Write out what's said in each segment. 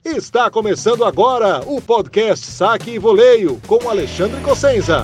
Está começando agora o podcast Saque e Voleio com Alexandre Cossenza.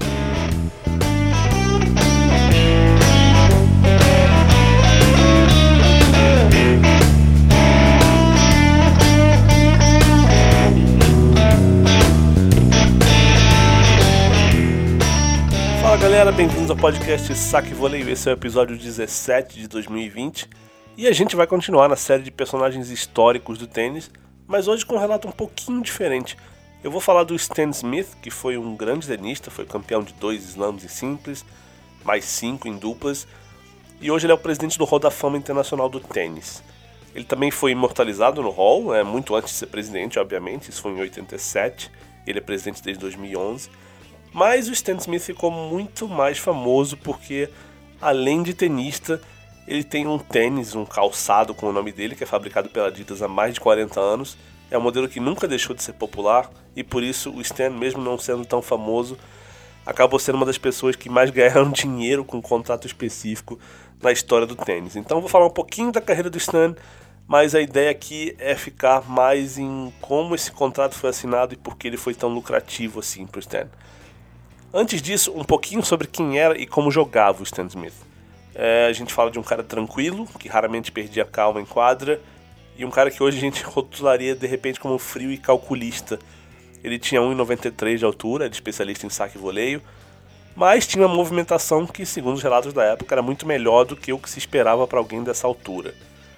Fala galera, bem-vindos ao podcast Saque e Voleio. Esse é o episódio 17 de 2020 e a gente vai continuar na série de personagens históricos do tênis, mas hoje com um relato um pouquinho diferente. Eu vou falar do Stan Smith, que foi um grande tenista, foi campeão de 2 slams em simples, mais 5 em duplas, e hoje ele é o presidente do Hall da Fama Internacional do Tênis. Ele também foi imortalizado no Hall, muito antes de ser presidente, obviamente, isso foi em 87, ele é presidente desde 2011, mas o Stan Smith ficou muito mais famoso porque, além de tenista, ele tem um tênis, um calçado com o nome dele, que é fabricado pela Adidas há mais de 40 anos. É um modelo que nunca deixou de ser popular e por isso o Stan, mesmo não sendo tão famoso, acabou sendo uma das pessoas que mais ganharam dinheiro com um contrato específico na história do tênis. Então eu vou falar um pouquinho da carreira do Stan, mas a ideia aqui é ficar mais em como esse contrato foi assinado e por que ele foi tão lucrativo assim para o Stan. Antes disso, um pouquinho sobre quem era e como jogava o Stan Smith. A gente fala de um cara tranquilo, que raramente perdia calma em quadra, e um cara que hoje a gente rotularia de repente como frio e calculista. Ele tinha 1,93 de altura, era especialista em saque e voleio, mas tinha uma movimentação que, segundo os relatos da época, era muito melhor do que o que se esperava para alguém dessa altura.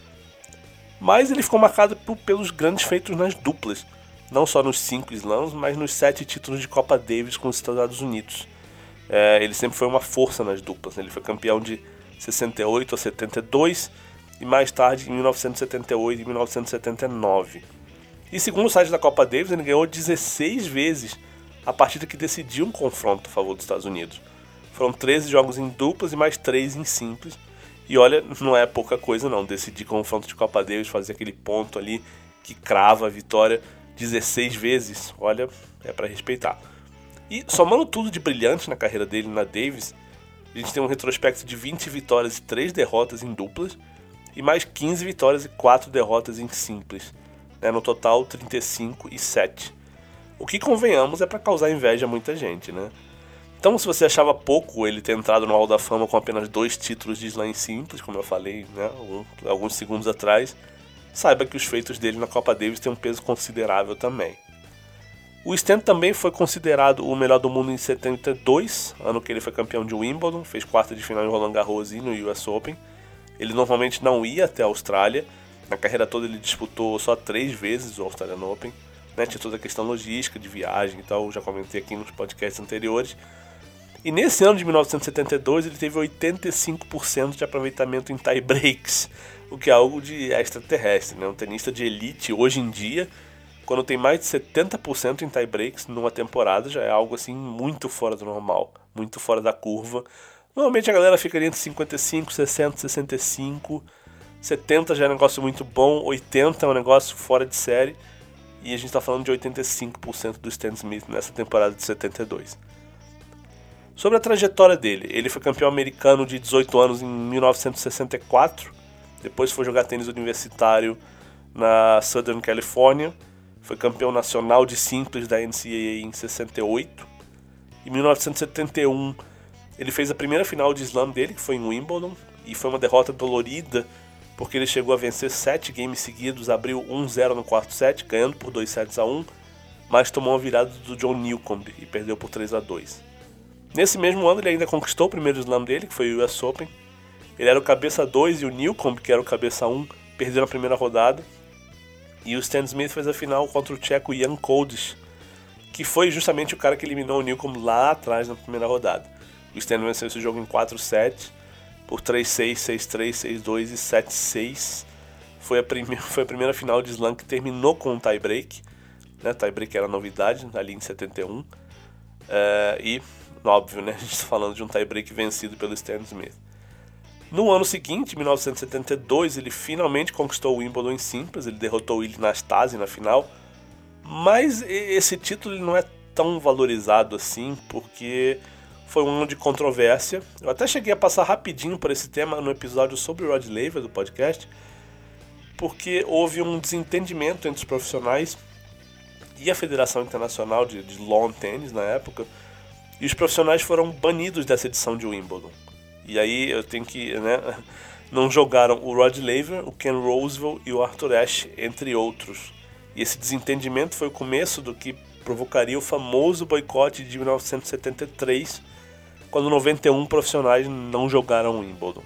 Mas ele ficou marcado pelos grandes feitos nas duplas, não só nos 5 slams, mas nos 7 títulos de Copa Davis com os Estados Unidos. Ele sempre foi uma força nas duplas, ele foi campeão de 68 a 72 e mais tarde em 1978 e 1979. E segundo o site da Copa Davis, ele ganhou 16 vezes a partida que decidiu um confronto a favor dos Estados Unidos. Foram 13 jogos em duplas e mais 3 em simples. E olha, não é pouca coisa não, decidir confronto de Copa Davis, fazer aquele ponto ali que crava a vitória 16 vezes, olha, é para respeitar. E somando tudo de brilhante na carreira dele na Davis, a gente tem um retrospecto de 20 vitórias e 3 derrotas em duplas e mais 15 vitórias e 4 derrotas em simples, no total 35 e 7. O que, convenhamos, é para causar inveja a muita gente, né? Então, se você achava pouco ele ter entrado no Hall da Fama com apenas 2 títulos de slam simples, como eu falei, alguns segundos atrás, saiba que os feitos dele na Copa Davis têm um peso considerável também. O Stan também foi considerado o melhor do mundo em 72, ano que ele foi campeão de Wimbledon, fez quarta de final em Roland Garros e no US Open. Ele normalmente não ia até a Austrália, na carreira toda ele disputou só 3 vezes o Australian Open, tinha toda a questão logística, de viagem e tal, já comentei aqui nos podcasts anteriores. E nesse ano de 1972 ele teve 85% de aproveitamento em tie breaks, o que é algo de extraterrestre, um tenista de elite hoje em dia, quando tem mais de 70% em tie breaks numa temporada, já é algo assim muito fora do normal, muito fora da curva. Normalmente a galera fica ali entre 55, 60, 65, 70 já é um negócio muito bom, 80 é um negócio fora de série, e a gente está falando de 85% do Stan Smith nessa temporada de 72. Sobre a trajetória dele, ele foi campeão americano de 18 anos em 1964, depois foi jogar tênis universitário na Southern California, foi campeão nacional de simples da NCAA em 68. Em 1971, ele fez a primeira final de slam dele, que foi em Wimbledon, e foi uma derrota dolorida, porque ele chegou a vencer 7 games seguidos, abriu 1-0 no quarto set, ganhando por 2-1, mas tomou uma virada do John Newcombe e perdeu por 3-2. Nesse mesmo ano, ele ainda conquistou o primeiro slam dele, que foi o US Open. Ele era o cabeça 2 e o Newcombe, que era o cabeça 1, perderam a primeira rodada. E o Stan Smith fez a final contra o tcheco Jan Koldis, que foi justamente o cara que eliminou o Newcombe lá atrás na primeira rodada. O Stan venceu esse jogo em 4 sets, por 3-6, 6-3, 6-2 e 7-6. Foi a primeira final de slam que terminou com um tie-break. Tie-break era novidade, ali em 71. E, óbvio, a gente está falando de um tie-break vencido pelo Stan Smith. No ano seguinte, 1972, ele finalmente conquistou o Wimbledon em simples, ele derrotou o Ilie Nastase na final, mas esse título não é tão valorizado assim, porque foi um ano de controvérsia. Eu até cheguei a passar rapidinho por esse tema no episódio sobre o Rod Laver do podcast, porque houve um desentendimento entre os profissionais e a Federação Internacional de Lawn Tennis na época, e os profissionais foram banidos dessa edição de Wimbledon. E aí eu tenho que, não jogaram o Rod Laver, o Ken Rosewall e o Arthur Ashe, entre outros. E esse desentendimento foi o começo do que provocaria o famoso boicote de 1973, quando 91 profissionais não jogaram Wimbledon.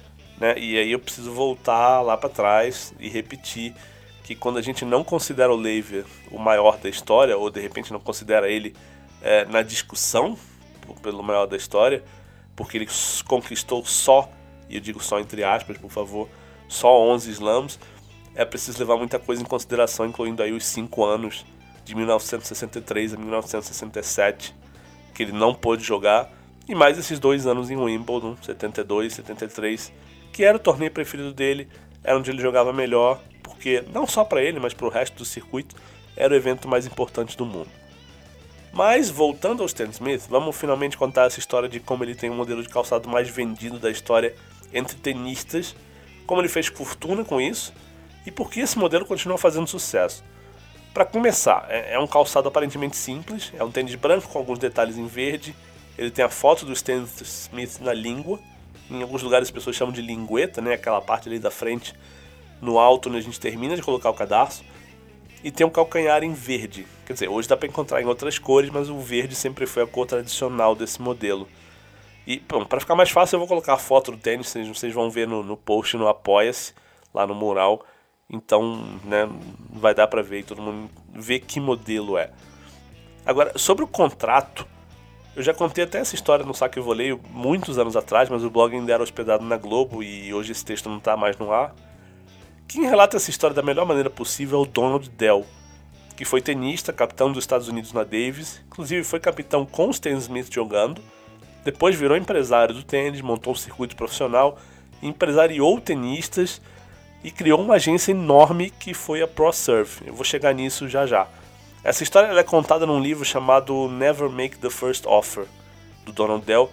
E aí eu preciso voltar lá para trás e repetir que quando a gente não considera o Laver o maior da história, ou de repente não considera ele na discussão pelo maior da história, porque ele conquistou só, e eu digo só entre aspas, por favor, só 11 slams, é preciso levar muita coisa em consideração, incluindo aí os 5 anos de 1963 a 1967, que ele não pôde jogar, e mais esses 2 anos em Wimbledon, 72 e 73, que era o torneio preferido dele, era onde ele jogava melhor, porque não só para ele, mas para o resto do circuito, era o evento mais importante do mundo. Mas, voltando ao Stan Smith, vamos finalmente contar essa história de como ele tem o modelo de calçado mais vendido da história entre tenistas, como ele fez fortuna com isso, e por que esse modelo continua fazendo sucesso. Para começar, é um calçado aparentemente simples, é um tênis branco com alguns detalhes em verde, ele tem a foto do Stan Smith na língua, em alguns lugares as pessoas chamam de lingueta, aquela parte ali da frente, no alto onde a gente termina de colocar o cadarço, e tem um calcanhar em verde. Quer dizer, hoje dá para encontrar em outras cores, mas o verde sempre foi a cor tradicional desse modelo. E, para ficar mais fácil, eu vou colocar a foto do tênis, vocês vão ver no post, no Apoia-se, lá no mural. Então, vai dar para ver e todo mundo ver que modelo é. Agora, sobre o contrato, eu já contei até essa história no Saque e Voleio muitos anos atrás, mas o blog ainda era hospedado na Globo e hoje esse texto não está mais no ar. Quem relata essa história da melhor maneira possível é o Donald Dell, que foi tenista, capitão dos Estados Unidos na Davis, inclusive foi capitão com o Stan Smith jogando, depois virou empresário do tênis, montou um circuito profissional, empresariou tenistas e criou uma agência enorme que foi a ProServe. Eu vou chegar nisso já já. Essa história é contada num livro chamado Never Make the First Offer, do Donald Dell.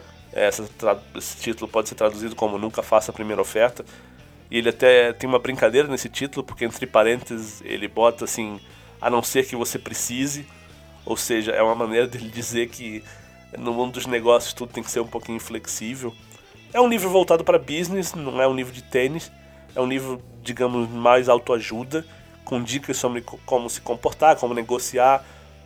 Esse título pode ser traduzido como Nunca Faça a Primeira Oferta. E ele até tem uma brincadeira nesse título, porque entre parênteses ele bota assim, a não ser que você precise. Ou seja, é uma maneira dele dizer que no mundo dos negócios tudo tem que ser um pouquinho flexível. É um livro voltado para business, não é um livro de tênis. É um livro, digamos, mais autoajuda, com dicas sobre como se comportar, como negociar.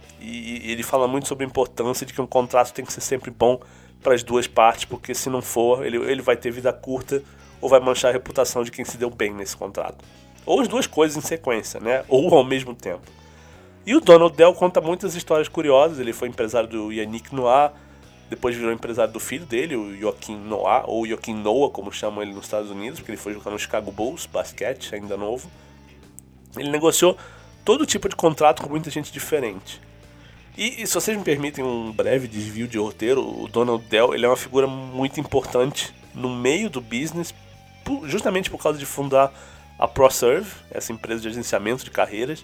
E ele fala muito sobre a importância de que um contrato tem que ser sempre bom para as duas partes, porque se não for, ele vai ter vida curta ou vai manchar a reputação de quem se deu bem nesse contrato. Ou as duas coisas em sequência, ou ao mesmo tempo. E o Donald Dell conta muitas histórias curiosas. Ele foi empresário do Yannick Noah, depois virou empresário do filho dele, o Joaquim Noah, ou Joaquim Noah, como chamam ele nos Estados Unidos, porque ele foi jogar no Chicago Bulls, basquete, ainda novo. Ele negociou todo tipo de contrato com muita gente diferente. E se vocês me permitem um breve desvio de roteiro, o Donald Dell ele é uma figura muito importante no meio do business, justamente por causa de fundar a ProServe, essa empresa de agenciamento de carreiras.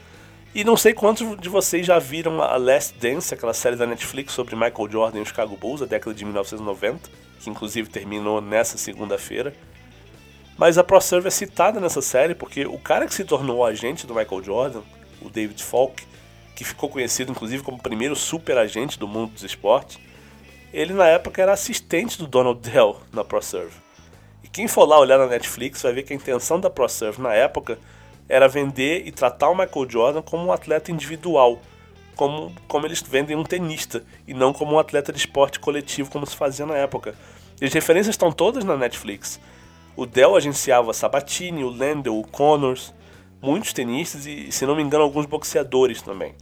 E não sei quantos de vocês já viram a Last Dance, aquela série da Netflix sobre Michael Jordan e o Chicago Bulls, da década de 1990, que inclusive terminou nessa segunda-feira. Mas a ProServe é citada nessa série porque o cara que se tornou o agente do Michael Jordan, o David Falk, que ficou conhecido inclusive como o primeiro super agente do mundo dos esportes, ele na época era assistente do Donald Dell na ProServe. E quem for lá olhar na Netflix vai ver que a intenção da ProServe na época era vender e tratar o Michael Jordan como um atleta individual, como eles vendem um tenista, e não como um atleta de esporte coletivo como se fazia na época. E as referências estão todas na Netflix. O Dell agenciava Sabatini, o Landell, o Connors, muitos tenistas e, se não me engano, alguns boxeadores também.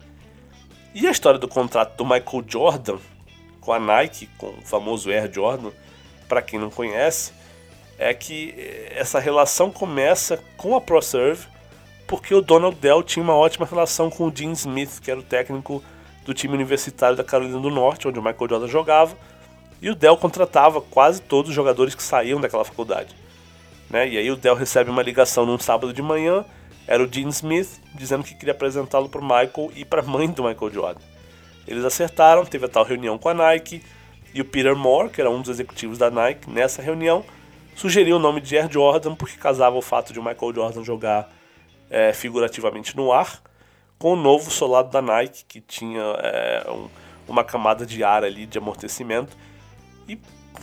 E a história do contrato do Michael Jordan com a Nike, com o famoso Air Jordan, para quem não conhece, é que essa relação começa com a ProServe, porque o Donald Dell tinha uma ótima relação com o Dean Smith, que era o técnico do time universitário da Carolina do Norte, onde o Michael Jordan jogava, e o Dell contratava quase todos os jogadores que saíam daquela faculdade. E aí o Dell recebe uma ligação num sábado de manhã, era o Dean Smith, dizendo que queria apresentá-lo para o Michael e para a mãe do Michael Jordan. Eles acertaram, teve a tal reunião com a Nike, e o Peter Moore, que era um dos executivos da Nike, nessa reunião, sugeriu o nome de Air Jordan porque casava o fato de o Michael Jordan jogar figurativamente no ar com o novo solado da Nike, que tinha uma camada de ar ali, de amortecimento, e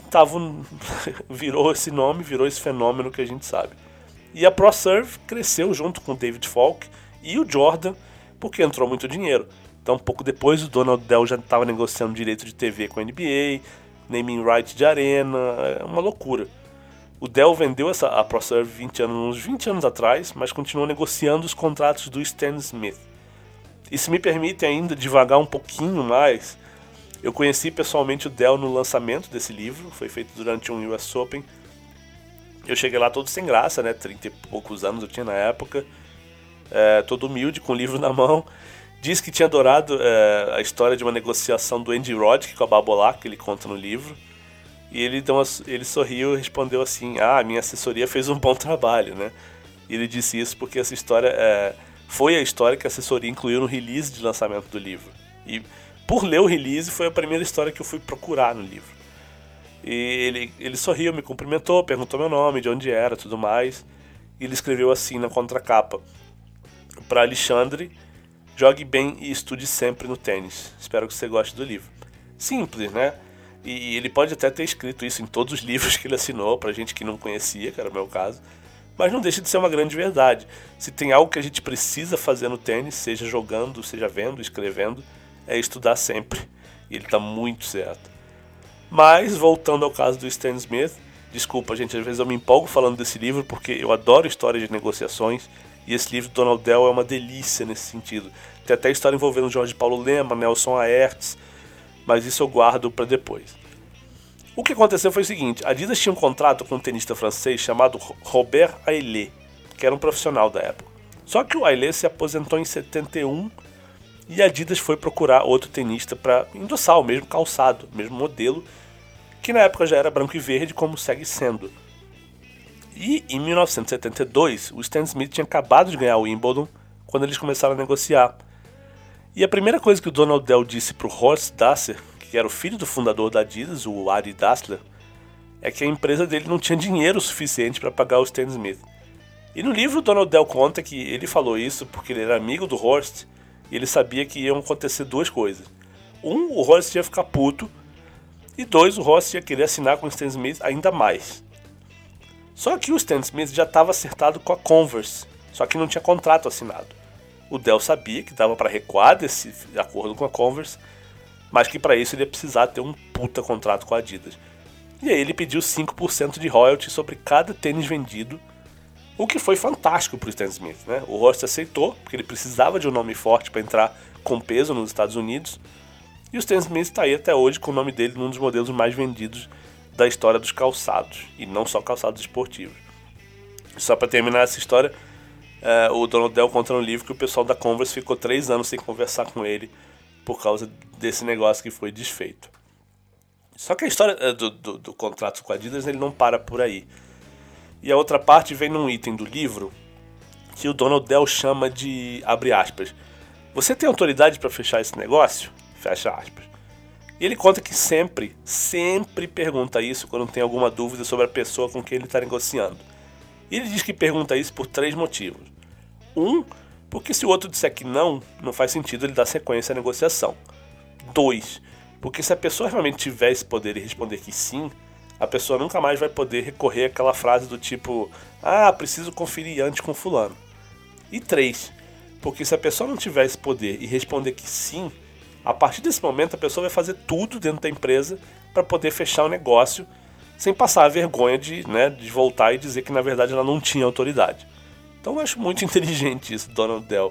virou esse nome, virou esse fenômeno que a gente sabe. E a ProServe cresceu junto com o David Falk e o Jordan, porque entrou muito dinheiro. Então, pouco depois, o Donald Dell já estava negociando direito de TV com a NBA, naming right de arena, uma loucura. O Dell vendeu a ProServe uns 20 anos atrás, mas continuou negociando os contratos do Stan Smith. E se me permite ainda divagar um pouquinho mais, eu conheci pessoalmente o Dell no lançamento desse livro, foi feito durante um US Open. Eu cheguei lá todo sem graça, 30 e poucos anos eu tinha na época, todo humilde, com o livro na mão. Disse que tinha adorado a história de uma negociação do Andy Roddick com a Babolat, que ele conta no livro. E ele sorriu e respondeu assim: minha assessoria fez um bom trabalho, né? E ele disse isso porque essa história foi a história que a assessoria incluiu no release de lançamento do livro. E por ler o release foi a primeira história que eu fui procurar no livro. E ele sorriu, me cumprimentou, perguntou meu nome, de onde era, tudo mais. E ele escreveu assim na contracapa: para Alexandre, jogue bem e estude sempre no tênis. Espero que você goste do livro. Simples, né? E ele pode até ter escrito isso em todos os livros que ele assinou, pra gente que não conhecia, que era o meu caso. Mas não deixa de ser uma grande verdade. Se tem algo que a gente precisa fazer no tênis, seja jogando, seja vendo, escrevendo, é estudar sempre. E ele tá muito certo. Mas, voltando ao caso do Stan Smith, desculpa, gente, às vezes eu me empolgo falando desse livro porque eu adoro histórias de negociações. E esse livro do Donald Dell é uma delícia nesse sentido. Tem até história envolvendo Jorge Paulo Lema, Nelson Aerts, mas isso eu guardo para depois. O que aconteceu foi o seguinte: a Adidas tinha um contrato com um tenista francês chamado Robert Aillet, que era um profissional da época. Só que o Aillet se aposentou em 71 e a Adidas foi procurar outro tenista para endossar o mesmo calçado, o mesmo modelo, que na época já era branco e verde, como segue sendo. E em 1972, o Stan Smith tinha acabado de ganhar o Wimbledon quando eles começaram a negociar. E a primeira coisa que o Donald Dell disse para o Horst Dassler, que era o filho do fundador da Adidas, o Arie Dassler, é que a empresa dele não tinha dinheiro suficiente para pagar o Stan Smith. E no livro o Donald Dell conta que ele falou isso porque ele era amigo do Horst e ele sabia que iam acontecer duas coisas. O Horst ia ficar puto, e o Horst ia querer assinar com o Stan Smith ainda mais. Só que o Stan Smith já estava acertado com a Converse, só que não tinha contrato assinado. O Dell sabia que dava para recuar desse acordo com a Converse, mas que para isso ele ia precisar ter um puta contrato com a Adidas. E aí ele pediu 5% de royalty sobre cada tênis vendido, o que foi fantástico para o Stan Smith, né? O Horst aceitou, porque ele precisava de um nome forte para entrar com peso nos Estados Unidos, e o Stan Smith está aí até hoje com o nome dele num dos modelos mais vendidos da história dos calçados, e não só calçados esportivos. Só para terminar essa história, o Donald Dell conta no livro que o pessoal da Converse ficou 3 anos sem conversar com ele por causa desse negócio que foi desfeito. Só que a história do contrato com a Adidas ele não para por aí. E a outra parte vem num item do livro que o Donald Dell chama de, abre aspas, você tem autoridade para fechar esse negócio? Fecha aspas. E ele conta que sempre pergunta isso quando tem alguma dúvida sobre a pessoa com quem ele está negociando. E ele diz que pergunta isso por 3 motivos. Porque se o outro disser que não faz sentido ele dar sequência à negociação. 2, porque se a pessoa realmente tiver esse poder e responder que sim, a pessoa nunca mais vai poder recorrer àquela frase do tipo, preciso conferir antes com fulano. E 3, porque se a pessoa não tiver esse poder e responder que sim, a partir desse momento a pessoa vai fazer tudo dentro da empresa para poder fechar o negócio sem passar a vergonha de voltar e dizer que na verdade ela não tinha autoridade. Então eu acho muito inteligente isso, Donald Dell.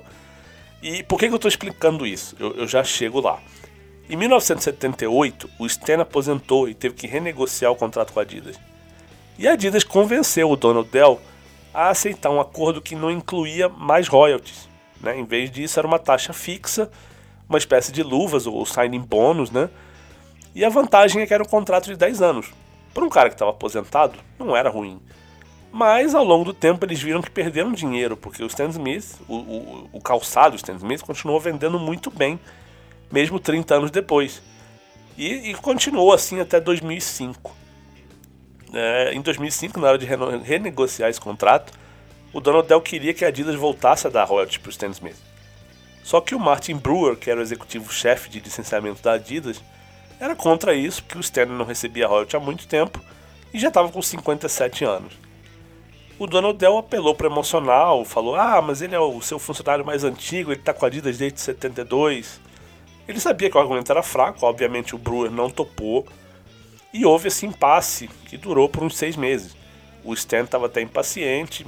E por que eu estou explicando isso? Eu já chego lá. Em 1978, o Stan aposentou e teve que renegociar o contrato com a Adidas. E a Adidas convenceu o Donald Dell a aceitar um acordo que não incluía mais royalties. Né? Em vez disso, era uma taxa fixa, uma espécie de luvas ou signing bônus, né? E a vantagem é que era um contrato de 10 anos. Para um cara que estava aposentado, não era ruim. Mas ao longo do tempo eles viram que perderam dinheiro, porque o Stan Smith, o calçado Stan Smith continuou vendendo muito bem, mesmo 30 anos depois. E continuou assim até 2005. Em 2005, na hora de renegociar esse contrato, o Donald Dell queria que a Adidas voltasse a dar royalties para o Stan Smith. Só que o Martin Brewer, que era o executivo-chefe de licenciamento da Adidas, era contra isso, porque o Stan não recebia royalties há muito tempo e já estava com 57 anos. O Donald Dell apelou para o emocional, falou: mas ele é o seu funcionário mais antigo, ele está com a Adidas desde 72. Ele sabia que o argumento era fraco, obviamente o Brewer não topou, e houve esse impasse que durou por uns 6 meses. O Stan estava até impaciente,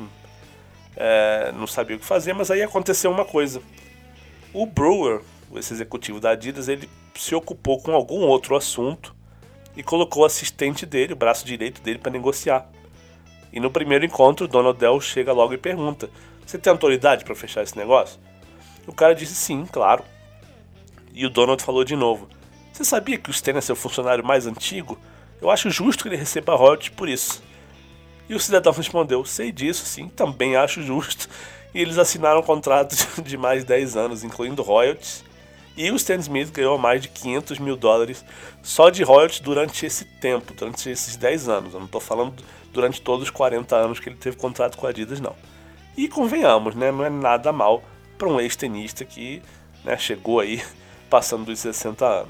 não sabia o que fazer, mas aí aconteceu uma coisa. O Brewer, esse executivo da Adidas, ele se ocupou com algum outro assunto e colocou o assistente dele, o braço direito dele, para negociar. E no primeiro encontro, o Donald Dell chega logo e pergunta: você tem autoridade para fechar esse negócio? O cara disse sim, claro. E o Donald falou de novo: você sabia que o Stan é seu funcionário mais antigo? Eu acho justo que ele receba royalties por isso. E o cidadão respondeu: sei disso, sim, também acho justo. E eles assinaram um contrato de mais 10 anos, incluindo royalties. E o Stan Smith ganhou mais de $500 mil só de royalties durante esse tempo, durante esses 10 anos. Eu não estou falando durante todos os 40 anos que ele teve contrato com a Adidas, não. E convenhamos, né, não é nada mal para um ex-tenista que, né, chegou aí passando dos 60 anos.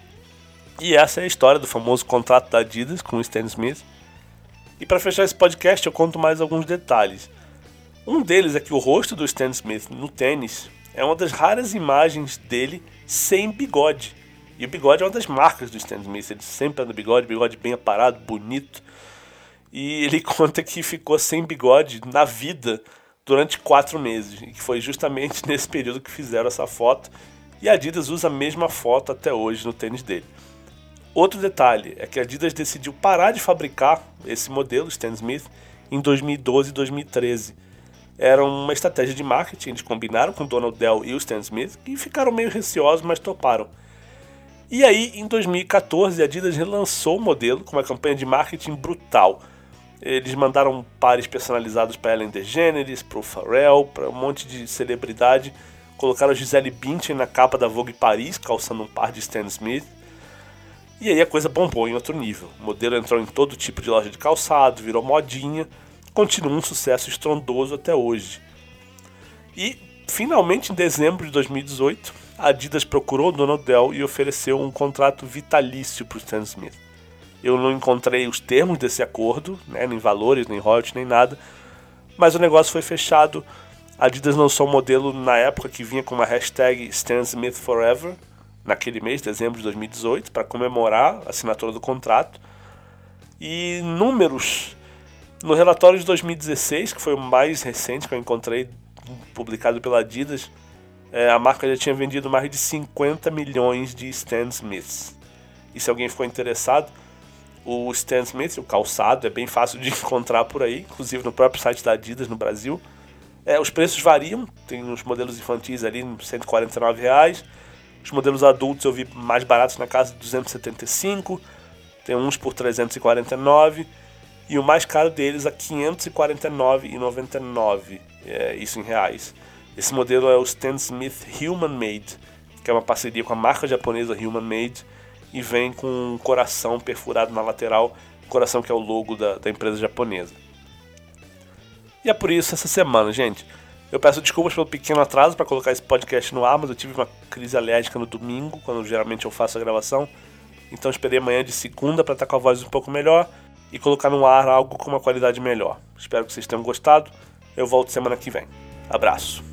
E essa é a história do famoso contrato da Adidas com o Stan Smith. E para fechar esse podcast eu conto mais alguns detalhes. Um deles é que o rosto do Stan Smith no tênis é uma das raras imagens dele sem bigode. E o bigode é uma das marcas do Stan Smith. Ele sempre anda bigode bem aparado, bonito. E ele conta que ficou sem bigode na vida durante 4 meses. E que foi justamente nesse período que fizeram essa foto. E a Adidas usa a mesma foto até hoje no tênis dele. Outro detalhe é que a Adidas decidiu parar de fabricar esse modelo, Stan Smith, em 2012 e 2013. Era uma estratégia de marketing, eles combinaram com o Donald Dell e o Stan Smith e ficaram meio receosos, mas toparam. E aí, em 2014, a Adidas relançou o modelo com uma campanha de marketing brutal. Eles mandaram pares personalizados para Ellen DeGeneres, para o Pharrell, para um monte de celebridade. Colocaram a Gisele Bündchen na capa da Vogue Paris, calçando um par de Stan Smith. E aí a coisa bombou em outro nível. O modelo entrou em todo tipo de loja de calçado, virou modinha. Continua um sucesso estrondoso até hoje. E, finalmente, em dezembro de 2018, a Adidas procurou o Donald Dell e ofereceu um contrato vitalício para o Stan Smith. Eu não encontrei os termos desse acordo, né, nem valores, nem royalties, nem nada, mas o negócio foi fechado. A Adidas lançou um modelo na época que vinha com uma hashtag Stan Smith Forever, naquele mês, dezembro de 2018, para comemorar a assinatura do contrato. E números... No relatório de 2016, que foi o mais recente que eu encontrei, publicado pela Adidas, a marca já tinha vendido mais de 50 milhões de Stan Smiths. E se alguém ficou interessado, o Stan Smith, o calçado, é bem fácil de encontrar por aí, inclusive no próprio site da Adidas no Brasil. Os preços variam, tem uns modelos infantis ali, R$ 149. Os modelos adultos eu vi mais baratos na casa de 275, tem uns por 349. E o mais caro deles é R$ 549,99, isso em reais. Esse modelo é o Stan Smith Human Made, que é uma parceria com a marca japonesa Human Made, e vem com um coração perfurado na lateral, coração que é o logo da empresa japonesa. E é por isso essa semana, gente. Eu peço desculpas pelo pequeno atraso para colocar esse podcast no ar, mas eu tive uma crise alérgica no domingo, quando geralmente eu faço a gravação. Então esperei amanhã de segunda para estar com a voz um pouco melhor e colocar no ar algo com uma qualidade melhor. Espero que vocês tenham gostado. Eu volto semana que vem. Abraço.